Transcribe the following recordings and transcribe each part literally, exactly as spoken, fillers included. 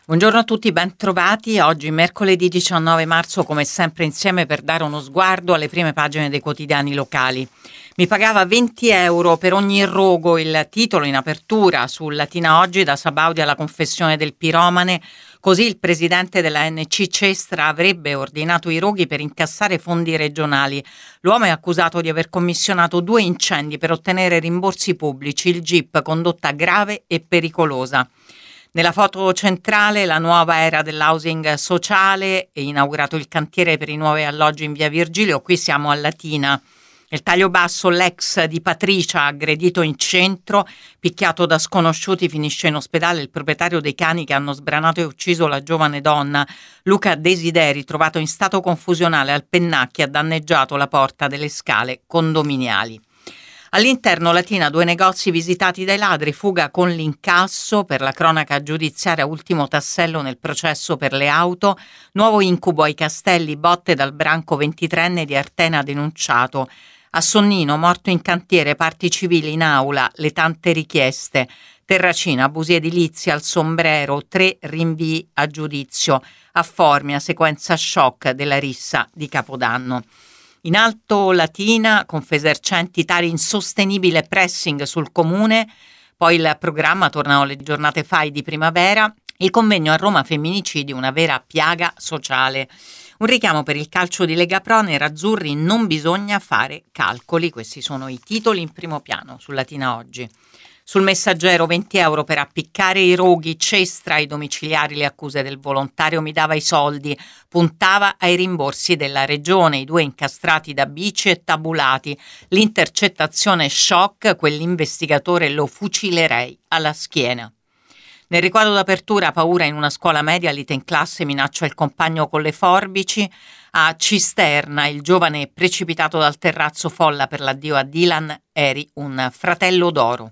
Buongiorno a tutti, ben trovati. Oggi mercoledì diciannove marzo, come sempre insieme per dare uno sguardo alle prime pagine dei quotidiani locali. Mi pagava venti euro per ogni rogo, il titolo in apertura sul Latina Oggi, da Sabaudi alla confessione del piromane. Così il presidente della N C Cestra avrebbe ordinato i roghi per incassare fondi regionali. L'uomo è accusato di aver commissionato due incendi per ottenere rimborsi pubblici, il G I P condotta grave e pericolosa. Nella foto centrale la nuova era dell'housing sociale, è inaugurato il cantiere per i nuovi alloggi in via Virgilio, qui siamo a Latina. Nel taglio basso l'ex di Patricia aggredito in centro, picchiato da sconosciuti, finisce in ospedale il proprietario dei cani che hanno sbranato e ucciso la giovane donna. Luca Desideri, trovato in stato confusionale al Pennacchi, ha danneggiato la porta delle scale condominiali. All'interno Latina, due negozi visitati dai ladri, fuga con l'incasso. Per la cronaca giudiziaria, ultimo tassello nel processo per le auto, nuovo incubo ai Castelli, botte dal branco ventitreenne di Artena denunciato. A Sonnino, morto in cantiere, parti civili in aula, le tante richieste. Terracina, abusi edilizi al sombrero, tre rinvii a giudizio. A Formia, sequenza shock della rissa di Capodanno. In alto Latina, Confesercenti, tali insostenibile pressing sul comune, poi il programma, tornano le giornate F A I di primavera, il convegno a Roma femminicidi, una vera piaga sociale. Un richiamo per il calcio di Lega Pro, nerazzurri non bisogna fare calcoli, questi sono i titoli in primo piano su Latina Oggi. Sul Messaggero, venti euro per appiccare i roghi, Cestra ai domiciliari, le accuse del volontario mi dava i soldi, puntava ai rimborsi della regione, i due incastrati da bici e tabulati, l'intercettazione shock, quell'investigatore lo fucilerei alla schiena. Nel riquadro d'apertura, paura in una scuola media, lite in classe, minaccia il compagno con le forbici. A Cisterna, il giovane precipitato dal terrazzo, folla per l'addio a Dylan, eri un fratello d'oro.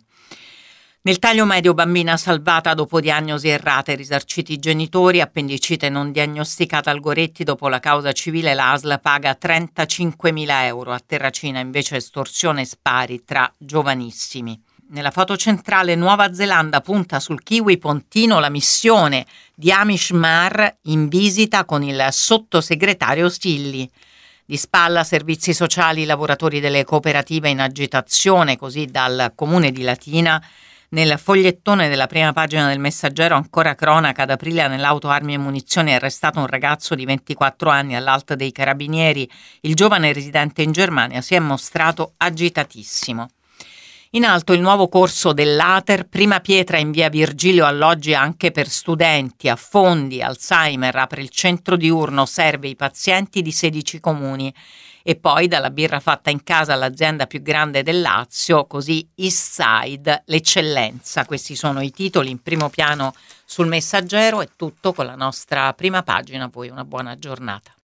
Nel taglio medio, bambina salvata dopo diagnosi errate, risarciti i genitori, appendicite non diagnosticata al Goretti, dopo la causa civile la A S L paga trentacinquemila euro, a Terracina invece estorsione spari tra giovanissimi. Nella foto centrale, Nuova Zelanda punta sul kiwi pontino, la missione di Amish Mar in visita con il sottosegretario Stilli. Di spalla servizi sociali, lavoratori delle cooperative in agitazione, così dal comune di Latina. Nel fogliettone della prima pagina del Messaggero, ancora cronaca, ad Aprilia nell'auto armi e munizioni è arrestato un ragazzo di ventiquattro anni all'Alto dei Carabinieri. Il giovane residente in Germania si è mostrato agitatissimo. In alto il nuovo corso dell'A T E R, prima pietra in via Virgilio, alloggi anche per studenti, a Fondi, Alzheimer, apre il centro diurno, serve i pazienti di sedici comuni. E poi dalla birra fatta in casa all'azienda più grande del Lazio, così Eastside, l'eccellenza. Questi sono i titoli in primo piano sul Messaggero. È tutto con la nostra prima pagina, poi una buona giornata.